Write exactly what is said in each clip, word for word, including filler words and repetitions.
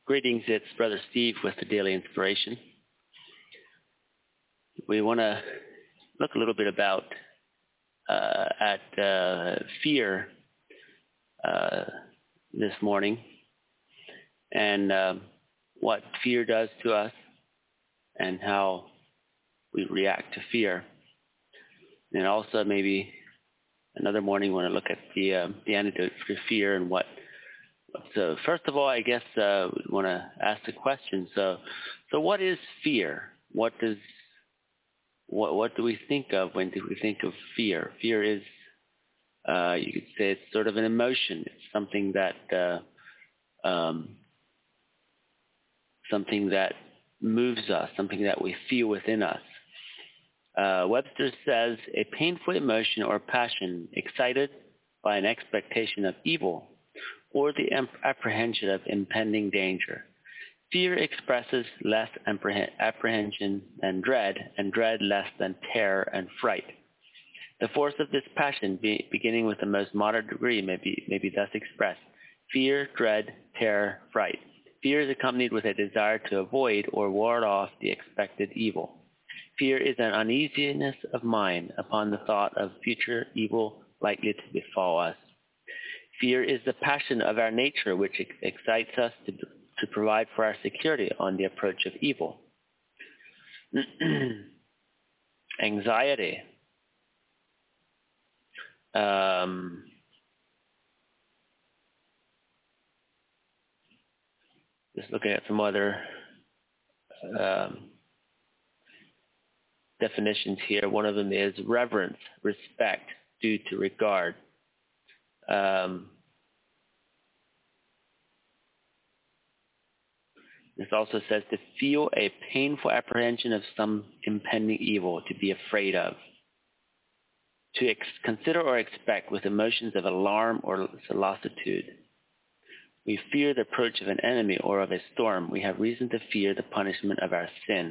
Greetings, it's Brother Steve with the Daily Inspiration. We want to look a little bit about uh, at uh, fear uh, this morning and um, what fear does to us and how we react to fear. And also maybe another morning we want to look at the, uh, the antidote for fear and what. So first of all, I guess uh, we want to ask the question. So, so what is fear? What does what what do we think of when do we think of fear? Fear is, uh, you could say, it's sort of an emotion. It's something that uh, um, something that moves us, something that we feel within us. Uh, Webster says a painful emotion or passion excited by an expectation of evil, or the apprehension of impending danger. Fear expresses less apprehension than dread, and dread less than terror and fright. The force of this passion, be, beginning with the most moderate degree, may be, may be thus expressed: fear, dread, terror, fright. Fear is accompanied with a desire to avoid or ward off the expected evil. Fear is an uneasiness of mind upon the thought of future evil likely to befall us. Fear is the passion of our nature which ex- excites us to, to provide for our security on the approach of evil. Anxiety. Um, just looking at some other um, definitions here. One of them is reverence, respect, due to regard. Um, this also says to feel a painful apprehension of some impending evil, to be afraid of. To ex- consider or expect with emotions of alarm or solicitude. We fear the approach of an enemy or of a storm. We have reason to fear the punishment of our sin.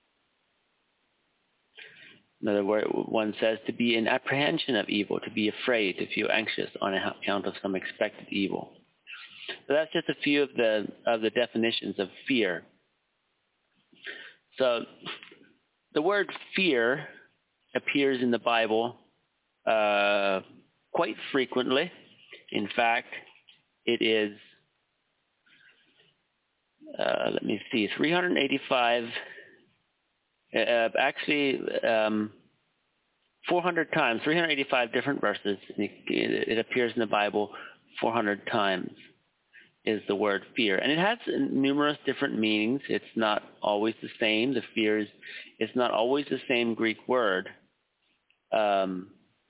Another word, one says to be in apprehension of evil, to be afraid, to feel anxious on account of some expected evil. So that's just a few of the of the definitions of fear. So the word fear appears in the Bible uh, quite frequently. In fact, it is, uh, let me see, three hundred eighty-five, uh, actually um, four hundred times, three hundred eighty-five different verses. It, it appears in the Bible four hundred times is the word fear. And it has numerous different meanings. It's not always the same. The fear is, it's not always the same Greek word. Um,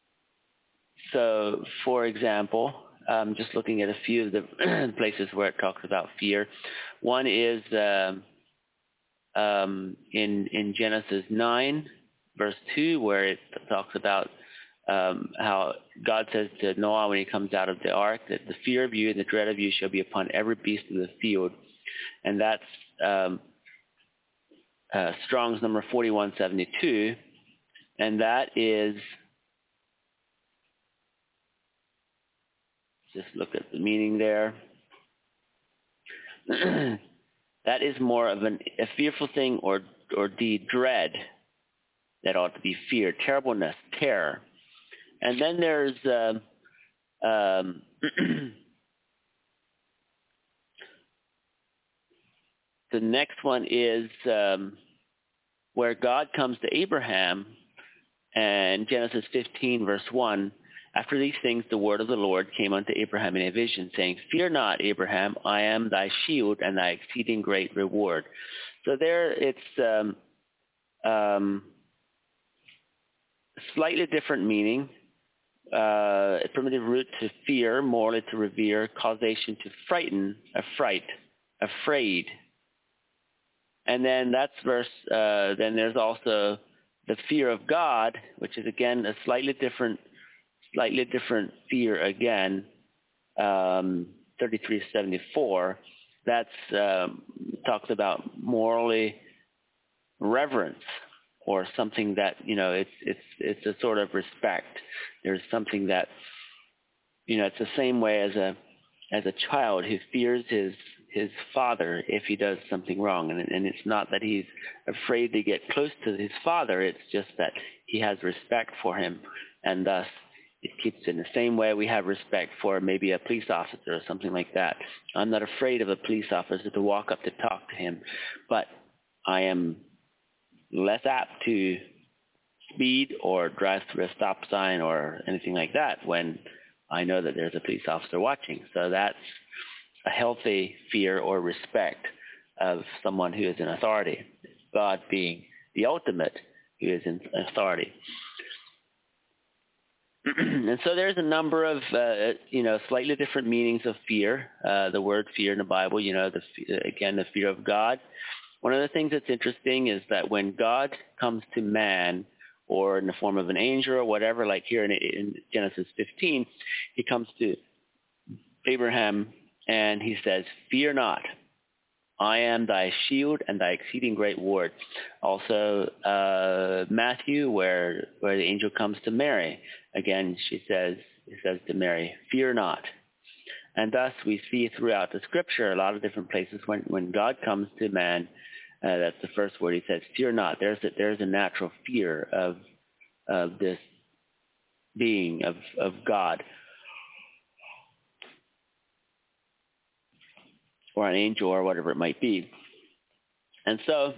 so, for example, um, just looking at a few of the places where it talks about fear. One is uh, um, in, in Genesis nine, verse two, where it talks about um, how God says to Noah when he comes out of the ark that the fear of you and the dread of you shall be upon every beast of the field. And that's um, uh, Strong's number forty-one seventy-two. And that is, just look at the meaning there. That is more of an, a fearful thing or, or deed, dread, that ought to be feared, terribleness, terror. And then there's uh, um, the next one is um, where God comes to Abraham and Genesis fifteen, verse one. After these things, the word of the Lord came unto Abraham in a vision, saying, Fear not, Abraham, I am thy shield and thy exceeding great reward. So there it's um, um, slightly different meaning. Uh, primitive root to fear, morally to revere, causation to frighten, affright, afraid. And then that's verse, uh, then there's also the fear of God, which is again a slightly different, slightly different fear again, um, thirty-three seventy-four. That's, um, talks about morally reverence, or something that, you know, it's it's it's a sort of respect. There's something that, you know, it's the same way as a as a child who fears his his father if he does something wrong. And, and it's not that he's afraid to get close to his father. It's just that he has respect for him. And thus, it keeps in the same way we have respect for maybe a police officer or something like that. I'm not afraid of a police officer to walk up to talk to him. But I am less apt to speed or drive through a stop sign or anything like that when I know that there's a police officer watching. So that's a healthy fear or respect of someone who is in authority, God being the ultimate who is in authority. And so there's a number of, uh, you know, slightly different meanings of fear. Uh, the word fear in the Bible, you know, the, again, the fear of God. One of the things that's interesting is that when God comes to man, or in the form of an angel or whatever, like here in, in Genesis fifteen, he comes to Abraham and he says, "Fear not, I am thy shield and thy exceeding great reward." Also, uh, Matthew, where where the angel comes to Mary, again she says, he says to Mary, "Fear not." And thus we see throughout the Scripture a lot of different places when when God comes to man. Uh, that's the first word. He says, "Fear not." There's a, there's a natural fear of of this being of of God, or an angel, or whatever it might be. And so,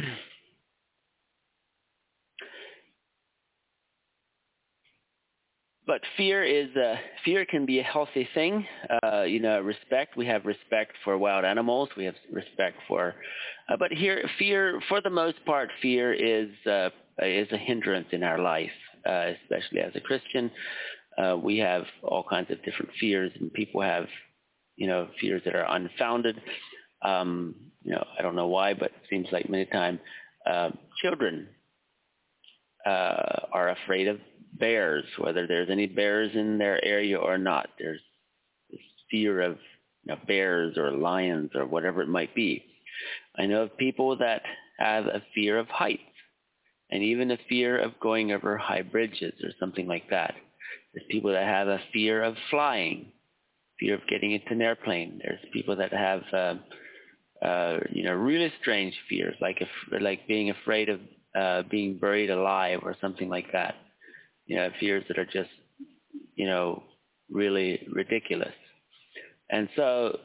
but fear is uh, fear can be a healthy thing. Uh, you know, respect. We have respect for wild animals. We have respect for, uh, but here, fear, for the most part, fear is uh, is a hindrance in our life, uh, especially as a Christian. Uh, we have all kinds of different fears, and people have, you know, fears that are unfounded. Um, you know, I don't know why, but it seems like many times uh, children uh, are afraid of bears, whether there's any bears in their area or not. There's this fear of, you know, bears or lions or whatever it might be. I know of people that have a fear of heights, and even a fear of going over high bridges or something like that. There's people that have a fear of flying, fear of getting into an airplane. There's people that have, uh, uh, you know, really strange fears, like if, like being afraid of uh, being buried alive or something like that. You know, fears that are just, you know, really ridiculous. And so,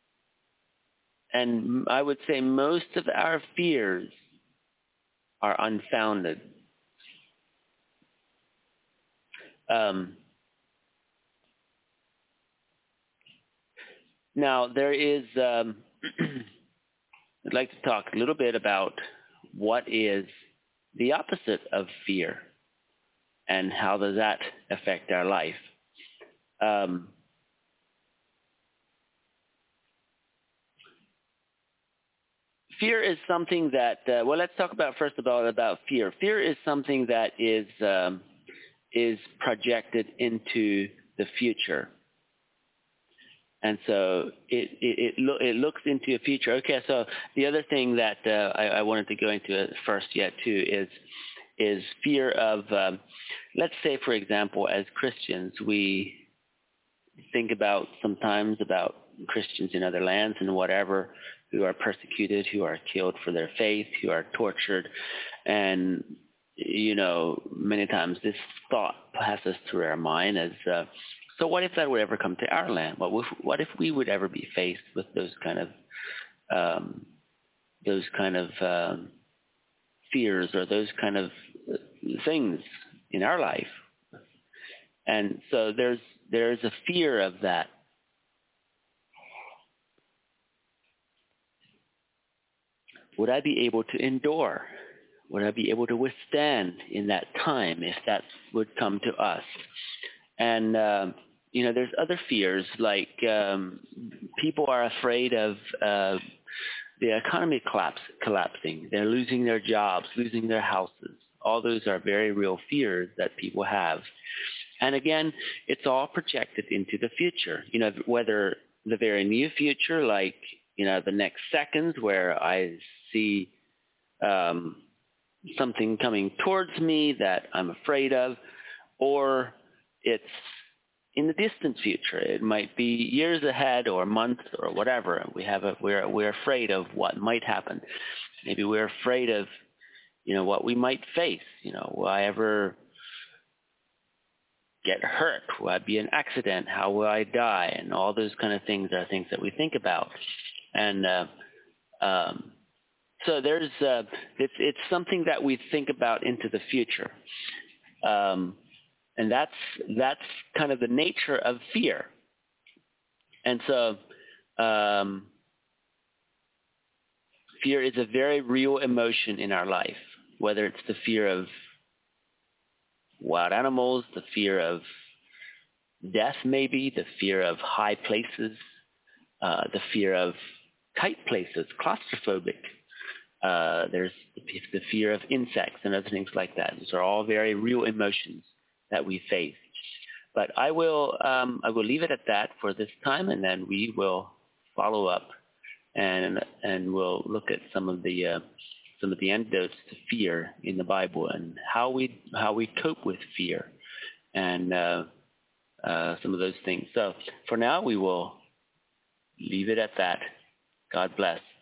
and I would say most of our fears are unfounded. Um, now, there is, um, I'd like to talk a little bit about what is the opposite of fear and how does that affect our life. Um, fear is something that, uh, well, let's talk about first of all about fear. Fear is something that is um, is projected into the future. And so it it it, lo- it looks into a future. Okay, so the other thing that uh, I, I wanted to go into first yet too is is fear of, um, let's say, for example, as Christians, we think about sometimes about Christians in other lands and whatever, who are persecuted, who are killed for their faith, who are tortured. And, you know, many times this thought passes through our mind as, uh, so what if that would ever come to our land? What if, what if we would ever be faced with those kind of, um, those kind of um, fears or those kind of things in our life? And so there's there's a fear of that. Would I be able to endure? Would I be able to withstand in that time if that would come to us? And, uh, you know, there's other fears, like um, people are afraid of uh, the economy collapse, collapsing. They're losing their jobs, losing their houses. All those are very real fears that people have. And again, it's all projected into the future, you know, whether the very near future, like, you know, the next seconds where I see um, something coming towards me that I'm afraid of, or it's in the distant future. It might be years ahead or months or whatever. We have a, we're, we're afraid of what might happen. Maybe we're afraid of, you know, what we might face. You know, will I ever get hurt? Will I be in an accident? How will I die? And all those kind of things are things that we think about. And uh, um, so there's, uh, it's, it's something that we think about into the future. Um, and that's, that's kind of the nature of fear. And so um, fear is a very real emotion in our life, whether it's the fear of wild animals, the fear of death maybe, the fear of high places, uh, the fear of tight places, claustrophobic. Uh, there's the fear of insects and other things like that. These are all very real emotions that we face. But I will um, I will leave it at that for this time, and then we will follow up and and we'll look at some of the uh, some of the antidotes to fear in the Bible and how we how we cope with fear and uh, uh, some of those things. So for now, we will leave it at that. God bless.